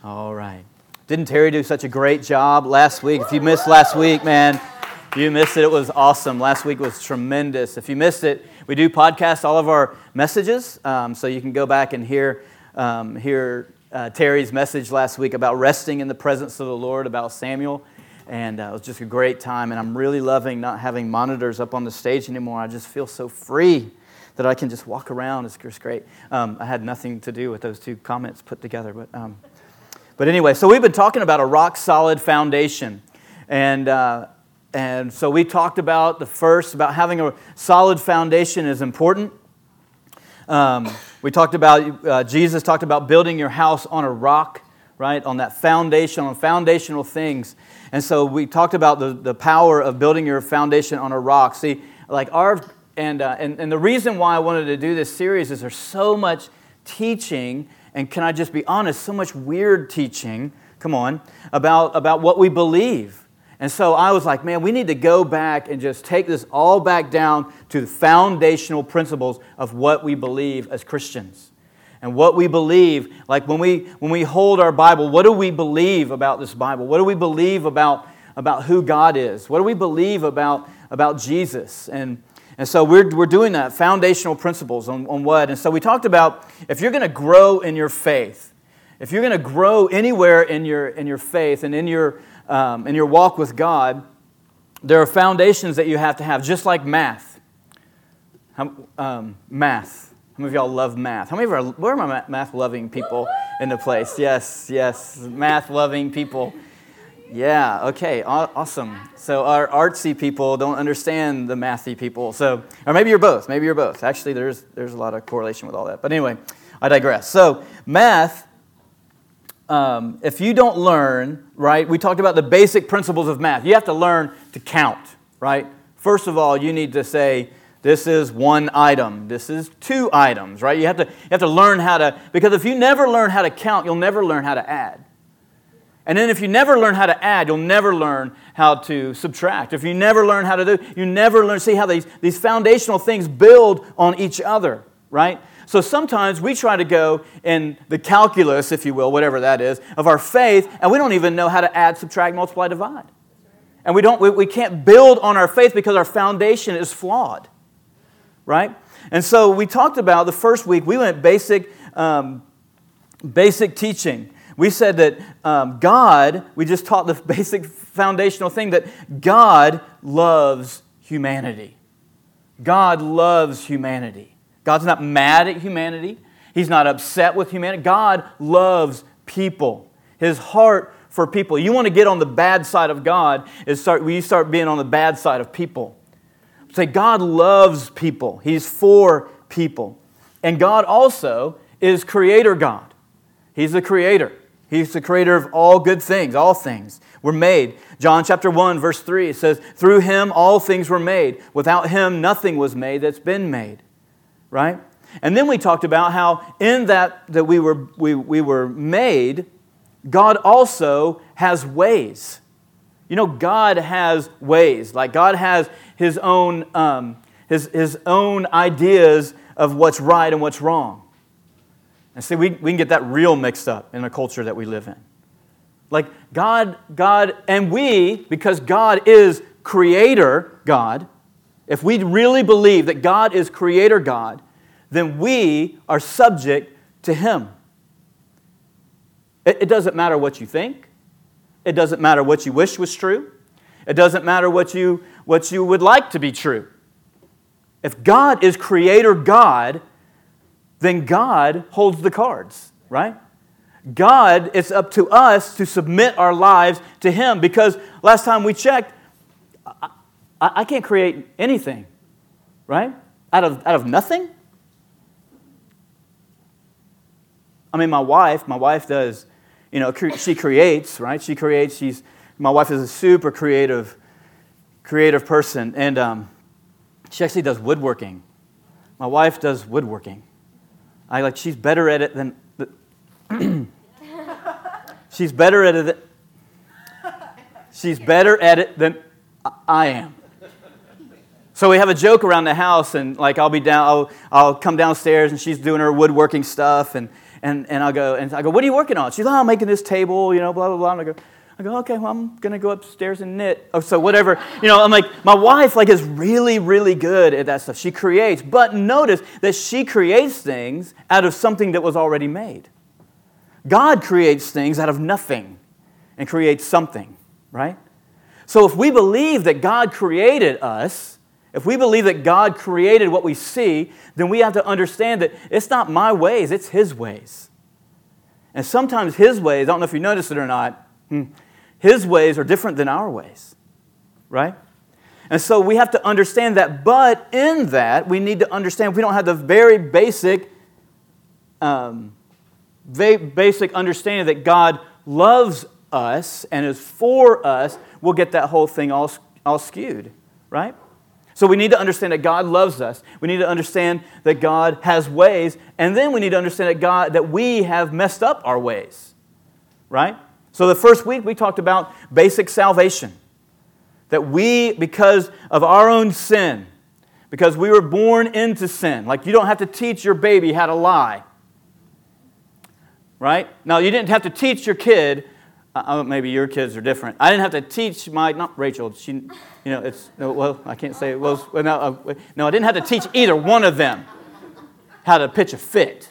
All right. Didn't Terry do such a great job last week? If you missed last week, man, you missed it. It was awesome. Last week was tremendous. If you missed it, we do podcast all of our messages, so you can go back and hear Terry's message last week about resting in the presence of the Lord, about Samuel, and it was just a great time, and I'm really loving not having monitors up on the stage anymore. I just feel so free that I can just walk around. It's great. I had nothing to do with those two comments put together, but anyway, so we've been talking about a rock-solid foundation, and so we talked about about having a solid foundation is important. We talked about, Jesus talked about building your house on a rock, right, on that foundation, on foundational things. And so we talked about the power of building your foundation on a rock. See, like and the reason why I wanted to do this series is there's so much teaching, and can I just be honest, so much weird teaching, about what we believe. And so I was like, man, we need to go back and just take this all back down to the foundational principles of what we believe as Christians. And what we believe, like when we hold our Bible, what do we believe about this Bible? What do we believe about who God is? What do we believe about Jesus? And so we're doing that, foundational principles on what? And so we talked about if you're going to grow in your faith, if you're going to grow anywhere in your faith and in your walk with God, there are foundations that you have to have, just like math. Math. How many of y'all love math? Where are my math-loving people in the place? Yes, math-loving people. Yeah, okay, awesome. So our artsy people don't understand the mathy people. Or maybe you're both. Actually, there's a lot of correlation with all that. But anyway, I digress. So math, if you don't learn, right, we talked about the basic principles of math. You have to learn to count, right? First of all, you need to say, this is one item. This is two items, right? You have to learn how to, because if you never learn how to count, you'll never learn how to add. And then if you never learn how to add, you'll never learn how to subtract. If you never learn how to you never learn, see how these foundational things build on each other, right? So sometimes we try to go in the calculus, if you will, whatever that is, of our faith, and we don't even know how to add, subtract, multiply, divide. And we can't build on our faith because our foundation is flawed, right? And so we talked about the first week, we went basic teaching. We said that God, we just taught the basic foundational thing that God loves humanity. God loves humanity. God's not mad at humanity. He's not upset with humanity. God loves people. His heart for people. You want to get on the bad side of God, you start being on the bad side of people. Say, God loves people. He's for people. And God also is Creator God. He's the Creator. He's the Creator of all good things, all things were made. John chapter 1, verse 3, it says, through Him all things were made. Without Him nothing was made that's been made. Right? And then we talked about how in that we were made, God also has ways. You know, God has ways. Like God has His own His own ideas of what's right and what's wrong. And see, we can get that real mixed up in the culture that we live in. Like God, and we, because God is Creator God, if we really believe that God is Creator God, then we are subject to Him. It doesn't matter what you think. It doesn't matter what you wish was true. It doesn't matter what you would like to be true. If God is Creator God, then God holds the cards, right? God, it's up to us to submit our lives to Him, because last time we checked, I can't create anything, right? Out of nothing. I mean, my wife does, she creates, right? She creates. My wife is a super creative person, and she actually does woodworking. My wife does woodworking. She's better at it than she's better at it than I am. So we have a joke around the house, and I'll come downstairs, and she's doing her woodworking stuff, and And I go, what are you working on? She's like, I'm making this table, blah, blah, blah. And I go, okay, well, I'm going to go upstairs and knit. Oh, so whatever. I'm like, my wife is really, really good at that stuff. She creates. But notice that she creates things out of something that was already made. God creates things out of nothing and creates something, right? So if we believe that God created us, if we believe that God created what we see, then we have to understand that it's not my ways, it's His ways. And sometimes His ways, I don't know if you noticed it or not, His ways are different than our ways, right? And so we have to understand that, but in that, we need to understand we don't have the very basic understanding that God loves us and is for us, we'll get that whole thing all skewed, right? So we need to understand that God loves us. We need to understand that God has ways, and then we need to understand that we have messed up our ways, right? So the first week we talked about basic salvation. That we, because of our own sin, because we were born into sin, like you don't have to teach your baby how to lie. Right? Now, you didn't have to teach your kid, maybe your kids are different. I didn't have to teach not Rachel, I can't say, I didn't have to teach either one of them how to pitch a fit.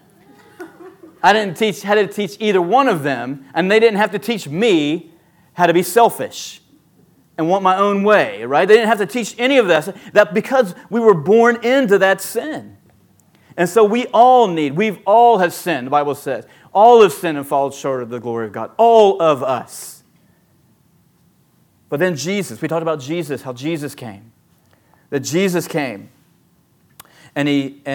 I didn't had to teach either one of them, and they didn't have to teach me how to be selfish and want my own way, right? They didn't have to teach any of that because we were born into that sin. And so we've all have sinned, the Bible says. All have sinned and fallen short of the glory of God. All of us. But then Jesus, we talked about Jesus, how Jesus came. That Jesus came and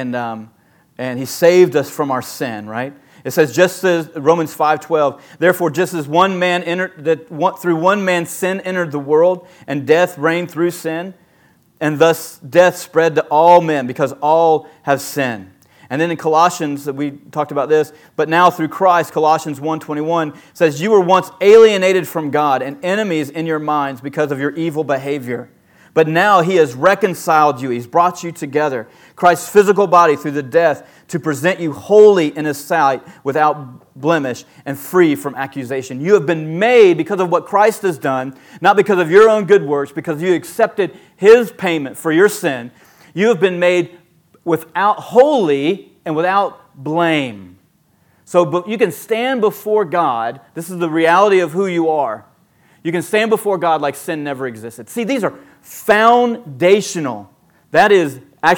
He saved us from our sin, right? It says, just as Romans 5:12, therefore, just as through one man sin entered the world, and death reigned through sin, and thus death spread to all men, because all have sinned. And then in Colossians, we talked about this, but now through Christ, Colossians 1:21 says, you were once alienated from God and enemies in your minds because of your evil behavior. But now He has reconciled you. He's brought you together. Christ's physical body through the death to present you holy in His sight, without blemish and free from accusation. You have been made because of what Christ has done, not because of your own good works, because you accepted His payment for your sin. You have been made holy and without blame. So you can stand before God. This is the reality of who you are. You can stand before God like sin never existed. See, these are foundational. That is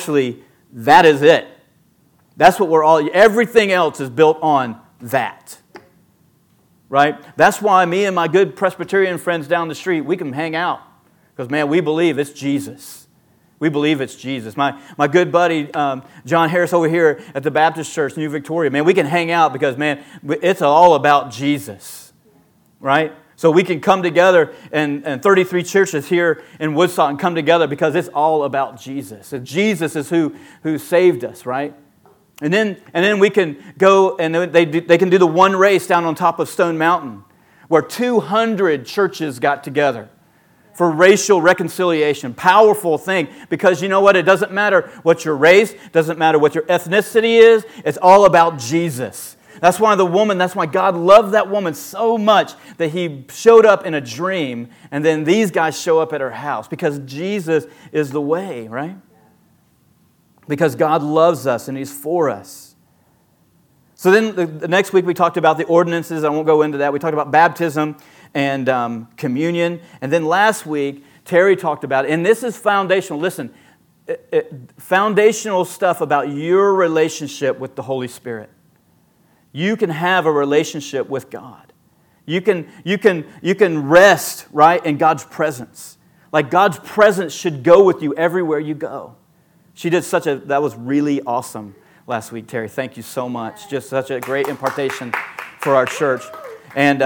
it. That's what everything else is built on that. Right? That's why me and my good Presbyterian friends down the street, we can hang out. Because, man, we believe it's Jesus. We believe it's Jesus. My good buddy, John Harris over here at the Baptist Church, New Victoria, man, we can hang out because, man, it's all about Jesus. Right? So we can come together, and 33 churches here in Woodstock and come together because it's all about Jesus. And Jesus is who saved us, right? And then we can go, and they can do the one race down on top of Stone Mountain, where 200 churches got together for racial reconciliation. Powerful thing, because you know what? It doesn't matter what your race, doesn't matter what your ethnicity is. It's all about Jesus. That's why God loved that woman so much that He showed up in a dream, and then these guys show up at her house, because Jesus is the way, right? Because God loves us and He's for us. So then the next week we talked about the ordinances. I won't go into that. We talked about baptism and communion. And then last week, Terry talked about it. And this is foundational. Listen, foundational stuff about your relationship with the Holy Spirit. You can have a relationship with God. You can rest, right, in God's presence. Like God's presence should go with you everywhere you go. She did that was really awesome last week, Terry. Thank you so much. Just such a great impartation for our church. And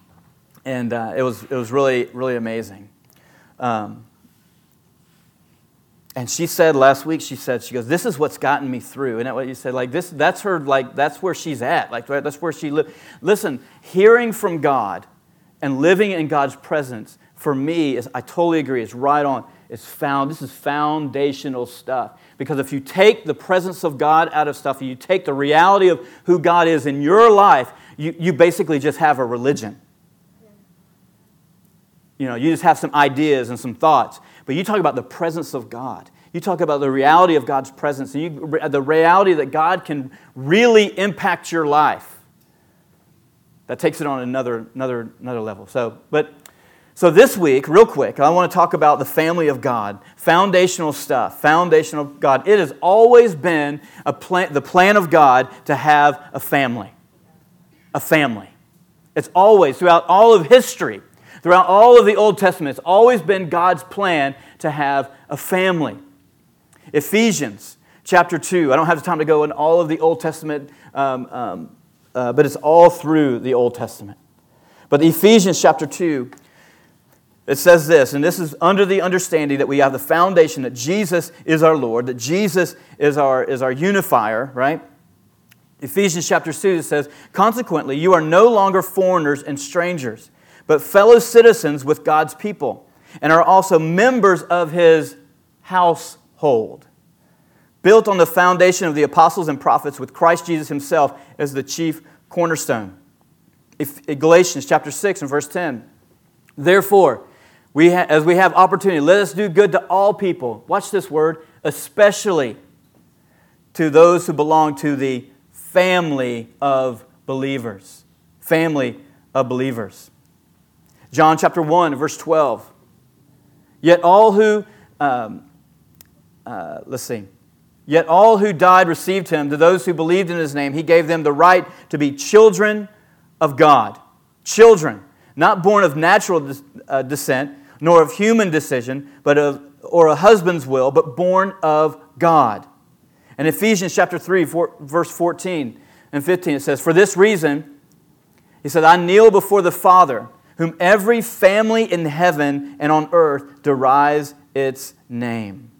it was really, really amazing. And she said last week, she goes, this is what's gotten me through. Isn't that what you said? Like this, that's her, like that's where she's at. Like that's where she lives. Listen, hearing from God and living in God's presence for me, I totally agree. It's right on. This is foundational stuff. Because if you take the presence of God out of stuff, and you take the reality of who God is in your life, you basically just have a religion. You just have some ideas and some thoughts. But you talk about the presence of God. You talk about the reality of God's presence, and the reality that God can really impact your life. That takes it on another level. So this week, real quick, I want to talk about the family of God. Foundational stuff. Foundational God. It has always been the plan of God to have a family. A family. It's always, throughout all of history, throughout all of the Old Testament, it's always been God's plan to have a family. Ephesians chapter 2. I don't have time to go in all of the Old Testament, but it's all through the Old Testament. But Ephesians chapter 2, it says this, and this is under the understanding that we have the foundation that Jesus is our Lord, that Jesus is our unifier, right? Ephesians chapter 2, it says, consequently, you are no longer foreigners and strangers, but fellow citizens with God's people, and are also members of His household, built on the foundation of the apostles and prophets with Christ Jesus Himself as the chief cornerstone. Galatians chapter 6 and verse 10, therefore, as we have opportunity, let us do good to all people. Watch this word, especially to those who belong to the family of believers. Family of believers. John chapter 1, verse 12. Yet all who died received Him. To those who believed in His name, He gave them the right to be children of God. Children, not born of natural descent, nor of human decision, or a husband's will, but born of God. In Ephesians chapter 3, verse 14 and 15, it says, for this reason, He said, I kneel before the Father, whom every family in heaven and on earth derives its name.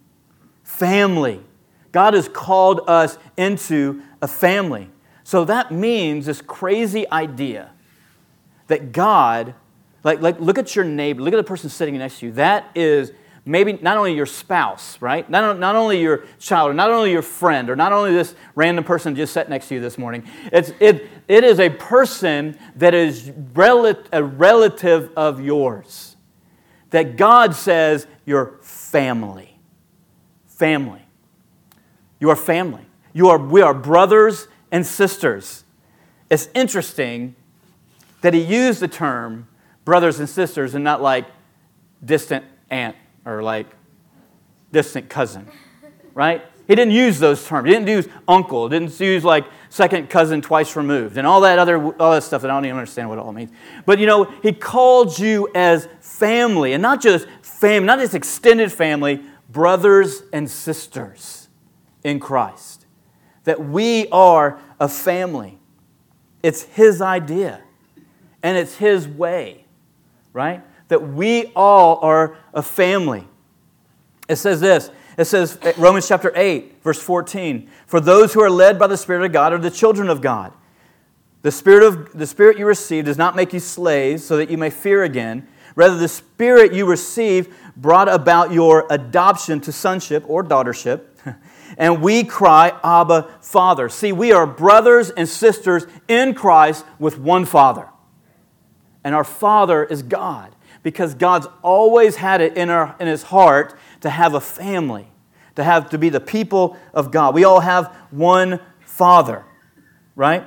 Family. God has called us into a family. So that means this crazy idea that God, like look at your neighbor, look at the person sitting next to you. That is maybe not only your spouse, right? Not only your child, or not only your friend, or not only this random person just sat next to you this morning. It is a person that is a relative of yours. That God says you're family. Family. You are family. We are brothers and sisters. It's interesting that He used the term brothers and sisters and not like distant aunt or like distant cousin, right? He didn't use those terms. He didn't use uncle. He didn't use like second cousin twice removed and all that stuff that I don't even understand what it all means. But He called you as family, and not just family, not just extended family, brothers and sisters in Christ. That we are a family. It's His idea. And it's His way, right? That we all are a family. It says this. It says, Romans chapter 8, verse 14, for those who are led by the Spirit of God are the children of God. The Spirit you received does not make you slaves so that you may fear again. Rather, the Spirit you received brought about your adoption to sonship or daughtership. And we cry, Abba, Father. See, we are brothers and sisters in Christ with one Father. And our Father is God, because God's always had it in His heart to have a family, to be the people of God. We all have one Father, right?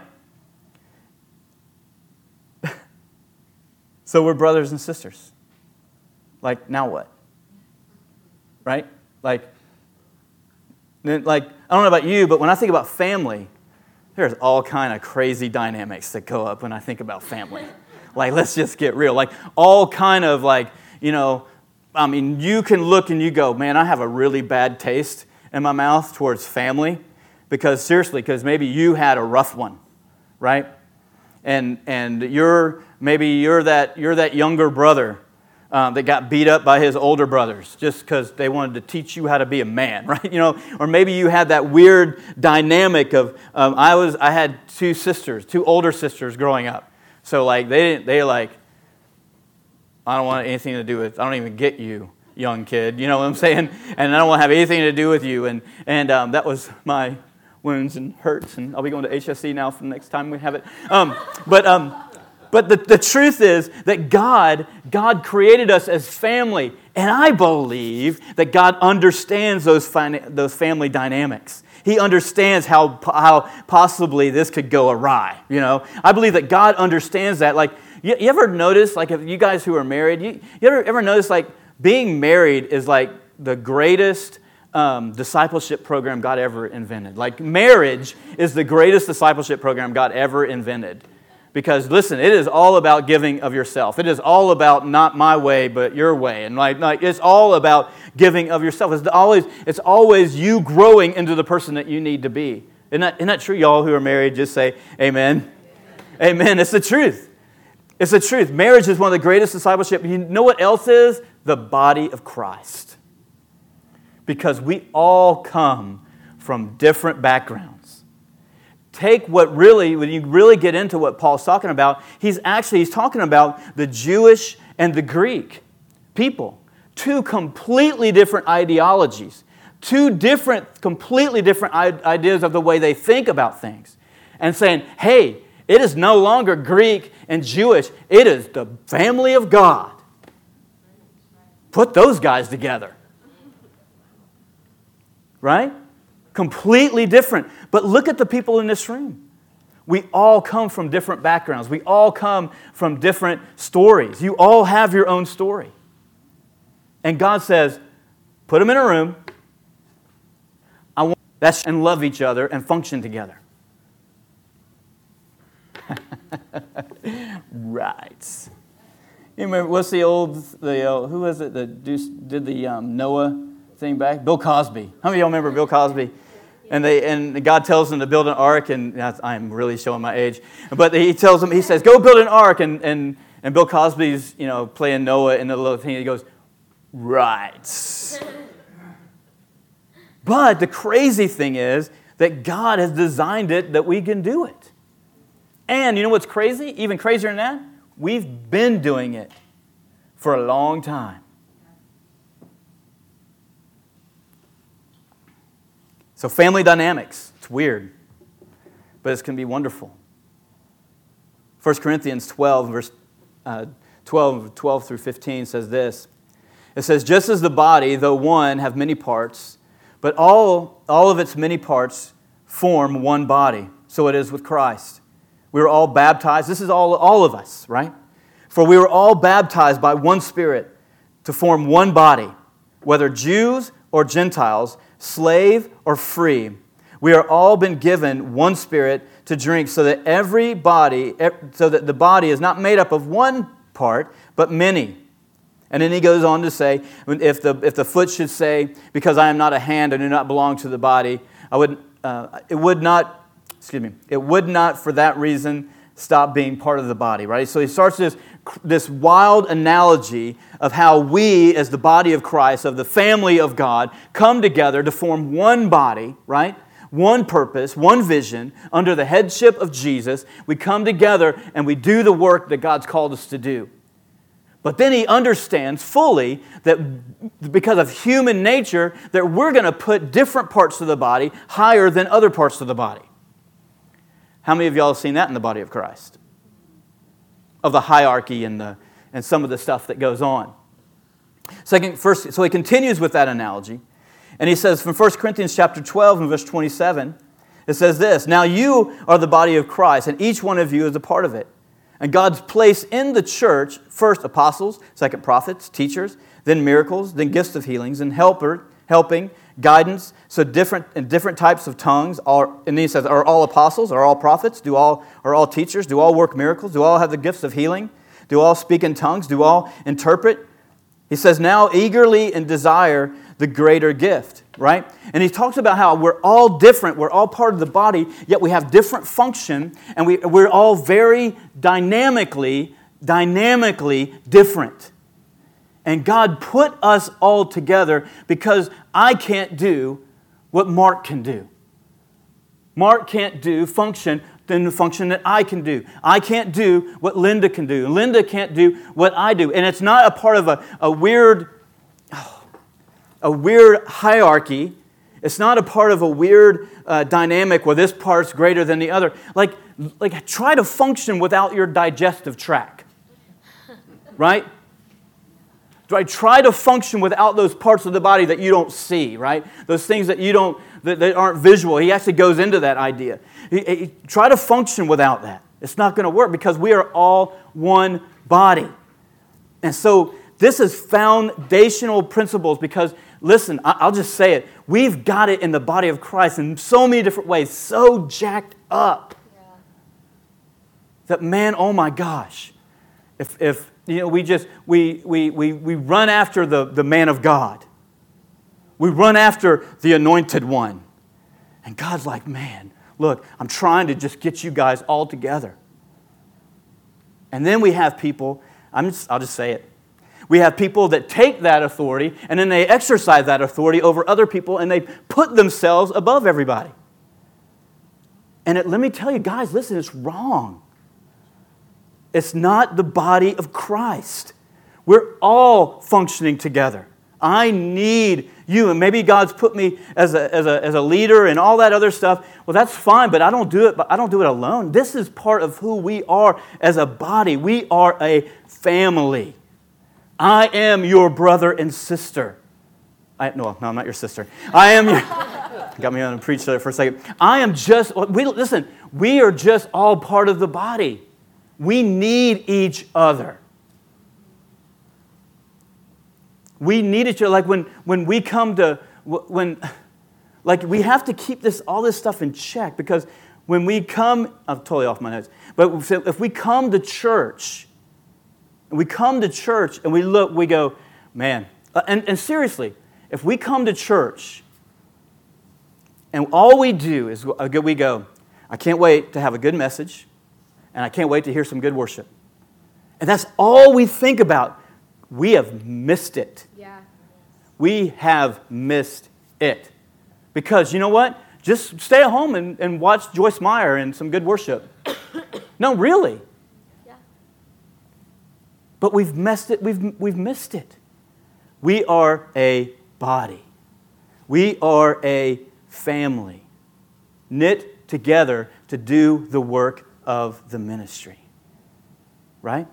So we're brothers and sisters. Like, now what? Right? Like, I don't know about you, but when I think about family, there's all kind of crazy dynamics that go up when I think about family. Like, let's just get real. Like, all kind of you can look and you go, man, I have a really bad taste in my mouth towards family because maybe you had a rough one, right? And you're that younger brother that got beat up by his older brothers just because they wanted to teach you how to be a man, right? Or maybe you had that weird dynamic of I had two older sisters growing up. So they I don't want anything to do with, I don't even get you, young kid. You know what I'm saying? And I don't want to have anything to do with you. And that was my wounds and hurts. And I'll be going to HSC now for the next time we have it. But the truth is that God created us as family. And I believe that God understands those family dynamics. He understands how possibly this could go awry. You know, I believe that God understands that. Like, you ever notice, like, if you guys who are married, you ever notice, like, being married is like the greatest discipleship program God ever invented. Like, marriage is the greatest discipleship program God ever invented. Because, listen, it is all about giving of yourself. It is all about not my way, but your way. And like it's all about giving of yourself. It's always you growing into the person that you need to be. Isn't that true? Y'all who are married, just say amen. Amen. It's the truth. It's the truth. Marriage is one of the greatest discipleship. You know what else is? The body of Christ. Because we all come from different backgrounds. Take when you really get into what Paul's talking about, he's talking about the Jewish and the Greek people. Two completely different ideologies. Completely different ideas of the way they think about things. And saying, hey, it is no longer Greek and Jewish. It is the family of God. Put those guys together. Right? Completely different. But look at the people in this room. We all come from different backgrounds. We all come from different stories. You all have your own story. And God says, put them in a room. And love each other and function together. Right. You remember, what's who was it that did the Noah thing back? Bill Cosby. How many of y'all remember Bill Cosby? And God tells them to build an ark, and I'm really showing my age. But he says, go build an ark, and Bill Cosby's, playing Noah in the little thing. He goes, right. But the crazy thing is that God has designed it that we can do it. And you know what's crazy? Even crazier than that? We've been doing it for a long time. So family dynamics, it's weird, but it's going to be wonderful. 1 Corinthians 12, verse 12 through 15 says this. It says, just as the body, though one, have many parts, but all of its many parts form one body. So it is with Christ. We were all baptized. This is all of us, right? For we were all baptized by one Spirit to form one body, whether Jews or Gentiles, slave or free. We are all been given one Spirit to drink, so that the body is not made up of one part, but many. And then he goes on to say, if the foot should say, because I am not a hand and do not belong to the body, it would not for that reason stop being part of the body, right? So he starts this wild analogy of how we, as the body of Christ, of the family of God, come together to form one body, right? One purpose, one vision, under the headship of Jesus. We come together and we do the work that God's called us to do. But then he understands fully that because of human nature, that we're going to put different parts of the body higher than other parts of the body. How many of y'all have seen that in the body of Christ? Of the hierarchy and some of the stuff that goes on. So he continues with that analogy. And he says from 1 Corinthians chapter 12 and verse 27, it says this, now you are the body of Christ, and each one of you is a part of it. And God's placed in the church, first apostles, second prophets, teachers, then miracles, then gifts of healings, and helping, guidance, so different types of tongues. And then he says, are all apostles? Are all prophets? Are all teachers? Do all work miracles? Do all have the gifts of healing? Do all speak in tongues? Do all interpret? He says, now eagerly and desire the greater gift, right? And he talks about how we're all different, we're all part of the body, yet we have different function, and we're all very dynamically different. And God put us all together because I can't do what Mark can do. Mark can't function than the function that I can do. I can't do what Linda can do. Linda can't do what I do. And it's not a part of a weird hierarchy. It's not a part of a weird dynamic where this part's greater than the other. Like try to function without your digestive tract. Right? Try to function without those parts of the body that you don't see, right? Those things that that aren't visual. He actually goes into that idea. Try to function without that. It's not going to work because we are all one body. And so this is foundational principles because, listen, I'll just say it. We've got it in the body of Christ in so many different ways, so jacked up that, man, oh my gosh, if we run after the man of God. We run after the anointed one. And God's like, man, look, I'm trying to just get you guys all together. And then we have people, I'll just say it. We have people that take that authority and then they exercise that authority over other people and they put themselves above everybody. And let me tell you, guys, listen, it's wrong. It's not the body of Christ. We're all functioning together. I need you. And maybe God's put me as a leader and all that other stuff. Well, that's fine, but I don't do it alone. This is part of who we are as a body. We are a family. I am your brother and sister. No, I'm not your sister. I am your... Got me on to preach there for a second. Listen, we are just all part of the body. We need each other. We need each other. Like when we come to, we have to keep all this stuff in check because when we come, I'm totally off my notes, but if we come to church, and we look, we go, man, and seriously, if we come to church and all we do is we go, I can't wait to have a good message. And I can't wait to hear some good worship. And that's all we think about. We have missed it. Yeah. We have missed it. Because you know what? Just stay at home and watch Joyce Meyer and some good worship. No, really. Yeah. But we've missed it. We've missed it. We are a body. We are a family. Knit together to do the work of the ministry. Right?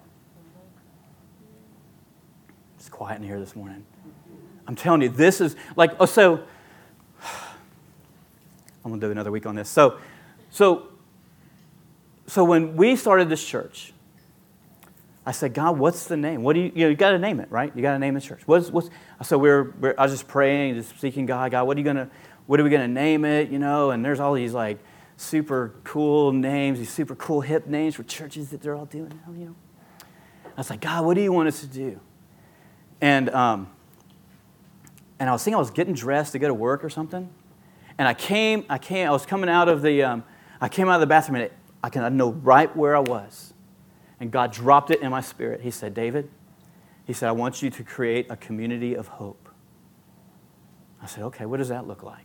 It's quiet in here this morning. I'm telling you, this is like, I'm going to do another week on this. So when we started this church, I said, God, what's the name? What do you got to name it, right? You got to name the church. So I was just praying, just seeking God, what are we going to name it? And there's all these like super cool names, these super cool hip names for churches that they're all doing now, I was like, God, what do you want us to do? And I was thinking I was getting dressed to go to work or something. And I came out of the bathroom and I know right where I was. And God dropped it in my spirit. He said, David, I want you to create a community of hope. I said, okay, what does that look like?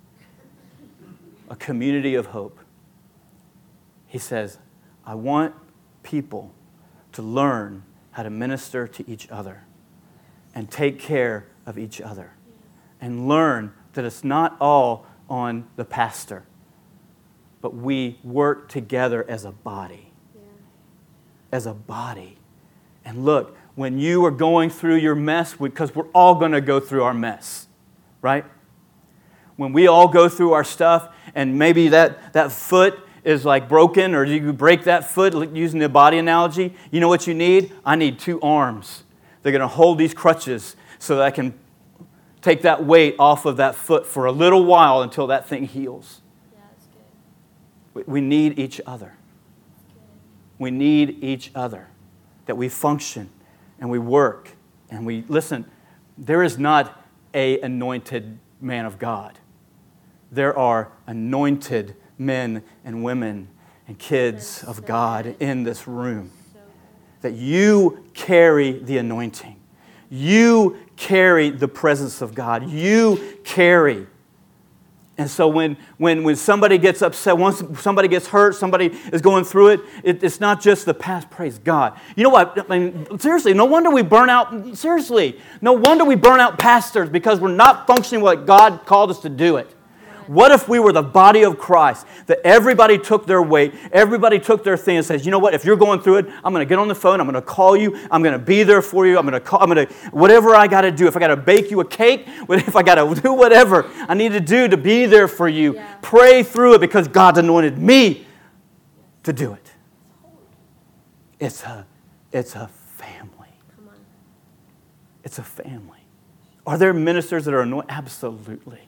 A community of hope. He says, I want people to learn how to minister to each other and take care of each other and learn that it's not all on the pastor, but we work together as a body. Yeah. As a body. And look, when you are going through your mess, because we're all going to go through our mess, right? When we all go through our stuff and maybe that foot is like broken or you break that foot using the body analogy, you know what you need? I need 2 arms. They're going to hold these crutches so that I can take that weight off of that foot for a little while until that thing heals. Yeah, that's good. We need each other. We need each other. That we function and we work and we listen. There is not an anointed man of God. There are anointed men and women and kids of God in this room. That you carry the anointing. You carry the presence of God. You carry And so when somebody gets upset, once somebody gets hurt, somebody is going through it, it's not just the past, praise God. You know what? I mean, seriously, no wonder we burn out, seriously, no wonder we burn out pastors because we're not functioning what God called us to do it. What if we were the body of Christ, that everybody took their weight, everybody took their thing and says, you know what, if you're going through it, I'm going to get on the phone, I'm going to call you, I'm going to be there for you, I'm going to, whatever I got to do, if I got to bake you a cake, if I got to do whatever I need to do to be there for you, pray through it because God's anointed me to do it. It's a family. It's a family. Are there ministers that are anointed? Absolutely.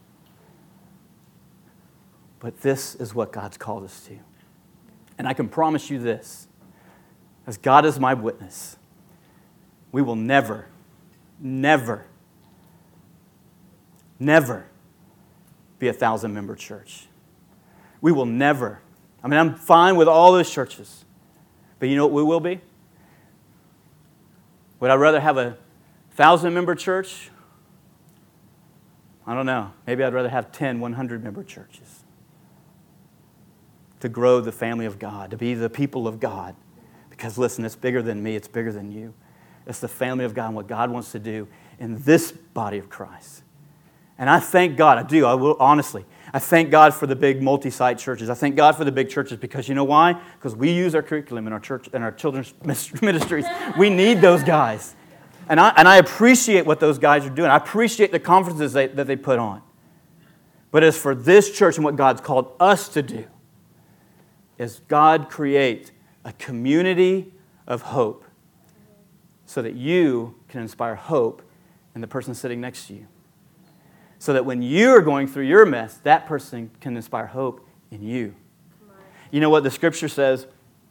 But this is what God's called us to. And I can promise you this, as God is my witness, we will never, never, never be a 1,000-member church. We will never. I mean, I'm fine with all those churches. But you know what we will be? Would I rather have a 1,000-member church? I don't know. Maybe I'd rather have 10 100-member churches. To grow the family of God, to be the people of God. Because listen, it's bigger than me, it's bigger than you. It's the family of God and what God wants to do in this body of Christ. And I thank God, I will honestly. I thank God for the big multi-site churches. I thank God for the big churches because you know why? Because we use our curriculum in our church and our children's ministries. We need those guys. And I appreciate what those guys are doing. I appreciate the conferences that they put on. But as for this church and what God's called us to do, is God create a community of hope so that you can inspire hope in the person sitting next to you. So that when you are going through your mess, that person can inspire hope in you. You know what the scripture says?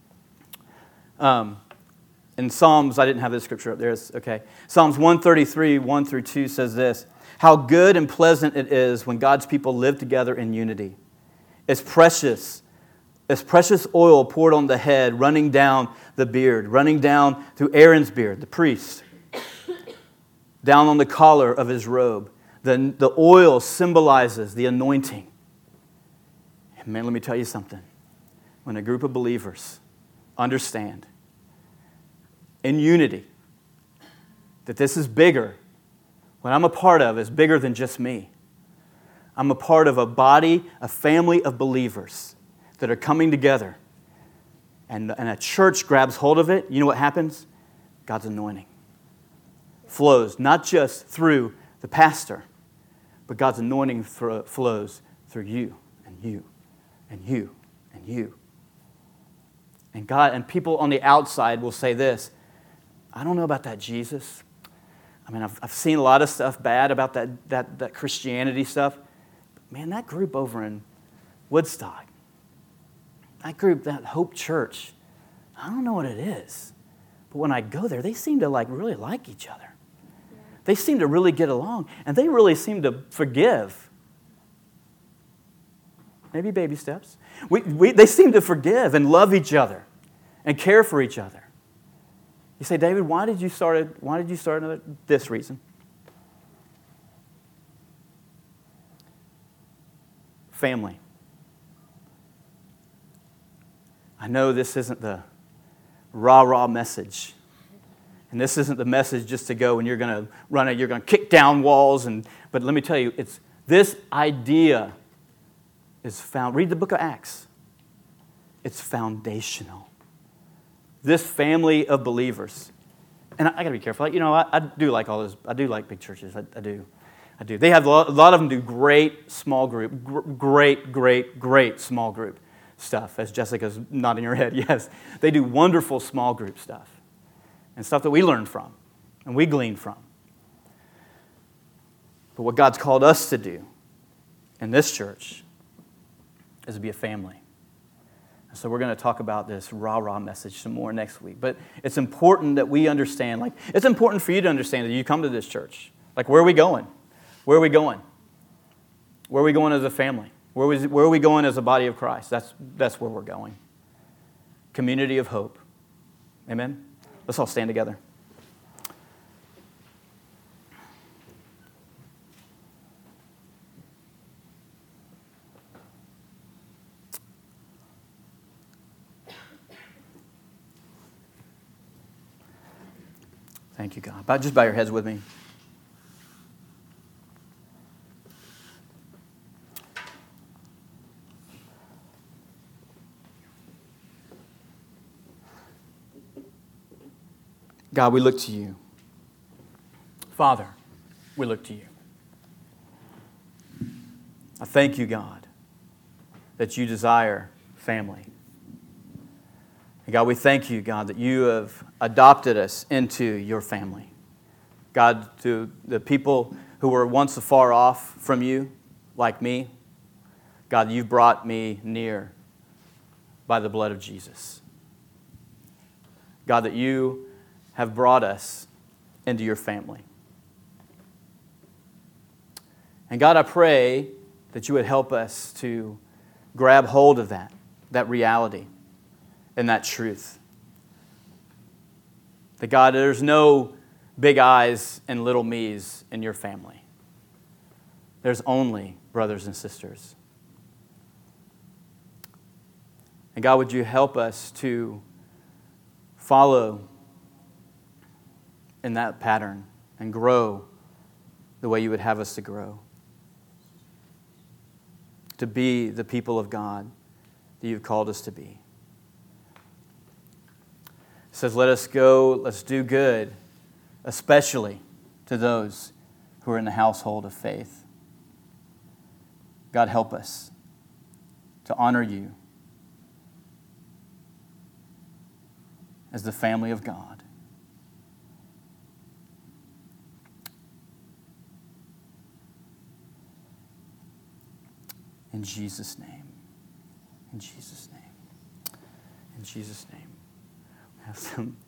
In Psalms, I didn't have this scripture up there. Okay. Psalms 133, 1 through 2 says this. How good and pleasant it is when God's people live together in unity. It's precious oil poured on the head, running down the beard, running down through Aaron's beard, the priest, down on the collar of his robe. The oil symbolizes the anointing. And man, let me tell you something. When a group of believers understand in unity that this is bigger, what I'm a part of is bigger than just me. I'm a part of a body, a family of believers that are coming together, and a church grabs hold of it, you know what happens? God's anointing flows not just through the pastor, but God's anointing flows through you and you and you and you. And God and people on the outside will say this, I don't know about that Jesus. I mean, I've seen a lot of stuff bad about that Christianity stuff. But man, that group over in Woodstock, that group, that Hope Church, I don't know what it is. But when I go there, they seem to really like each other. Yeah. They seem to really get along. And they really seem to forgive. Maybe baby steps. They seem to forgive and love each other and care for each other. You say, David, why did you start another? This reason. Family. I know this isn't the rah-rah message. And this isn't the message just to go and you're going to run it, you're going to kick down walls. But let me tell you, this idea is found. Read the book of Acts. It's foundational. This family of believers. And I got to be careful. I do like all this. I do like big churches. I do. They have a lot of them do great small group, great small group stuff, as Jessica's nodding her head, yes. They do wonderful small group stuff and stuff that we learn from and we glean from. But what God's called us to do in this church is to be a family. And so we're going to talk about this rah-rah message some more next week. But it's important that we understand, it's important for you to understand that you come to this church. Where are we going? Where are we going? Where are we going as a family? Where are we going as a body of Christ? That's where we're going. Community of hope. Amen? Let's all stand together. Thank you, God. Just bow your heads with me. God, we look to you. Father, we look to you. I thank you, God, that you desire family. And God, we thank you, God, that you have adopted us into your family. God, to the people who were once afar off from you, like me, God, you've brought me near by the blood of Jesus. God, that you have brought us into your family. And God, I pray that you would help us to grab hold of that reality and that truth. That God, there's no big I's and little me's in your family. There's only brothers and sisters. And God, would you help us to follow in that pattern and grow the way you would have us to grow. To be the people of God that you've called us to be. It says, let us go, let's do good, especially to those who are in the household of faith. God, help us to honor you as the family of God. In Jesus' name. In Jesus' name. In Jesus' name. We have some